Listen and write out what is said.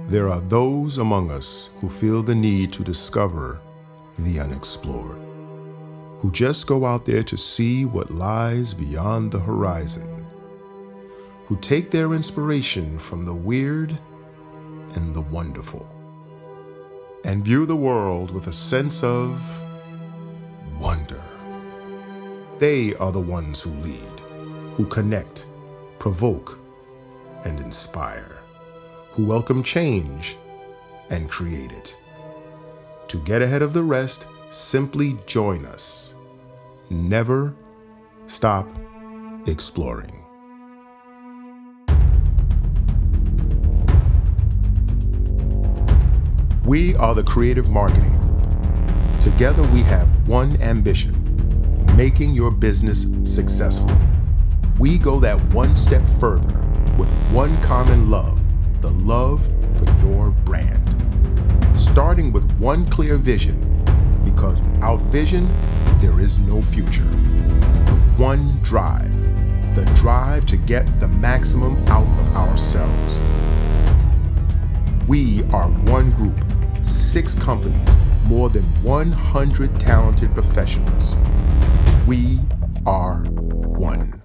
There are those among us who feel the need to discover the unexplored, who just go out there to see what lies beyond the horizon, who take their inspiration from the weird and the wonderful, and view the world with a sense of wonder. They are the ones who lead, who connect, provoke, and inspire, who welcome change and create it. To get ahead of the rest, simply join us. Never stop exploring. We are the Creative Marketing Group. Together we have one ambition: making your business successful. We go that one step further with one common love, the love for your brand. Starting with one clear vision, because without vision, there is no future. With one drive, the drive to get the maximum out of ourselves. We are one group, 6 companies, more than 100 talented professionals. We are one.